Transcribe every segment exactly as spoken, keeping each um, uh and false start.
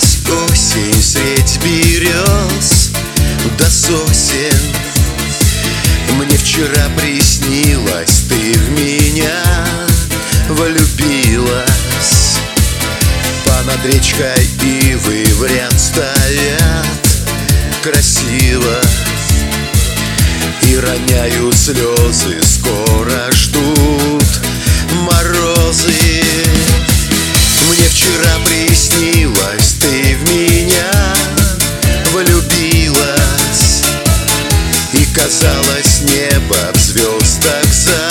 Сквозь осень, средь берез до сосен мне вчера приснилось, ты в меня влюбилась. Понад речкой ивы в ряд стоят красиво и роняют слезы, скоро ждут морозы. Мне вчера приснилось, ты в меня влюбилась, и казалось, небо в звездах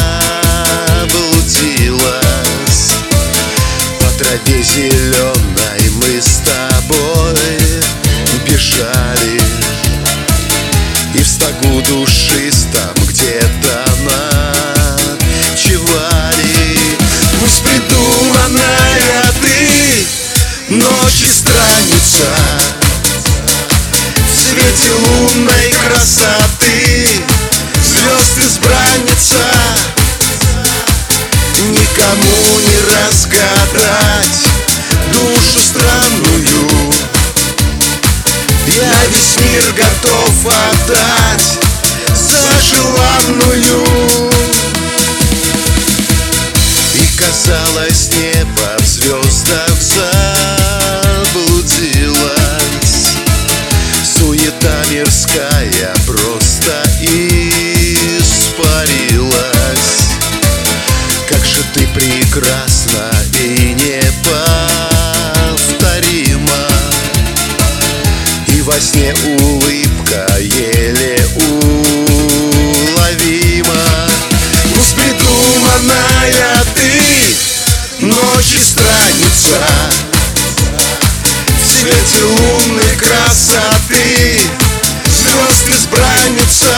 заблудилось. По траве зеленой мы с тобой бежали, и в стогу душистом где-то ночевали. Пусть придуманная ты ночи страница в свете лунной красоты, звезд избранница, никому не разгадать душу странную. Я весь мир готов отдать за желанную. И казалось, небо в звездах заблудилось, суета мирская просто испарилась. Как же ты прекрасна и неповторима, и во сне улыбка еле уловима. Пусть придуманная ты ночи страница в свете лунной красоты, звезд избранница,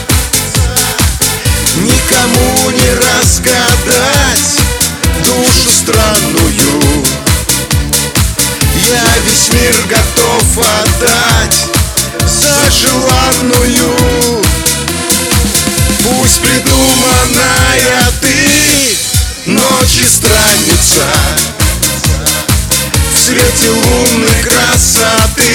никому не разгадать душу странную. Я весь мир готов отдать за желанную. Пусть придуманная ты ночи страница в свете лунной красоты,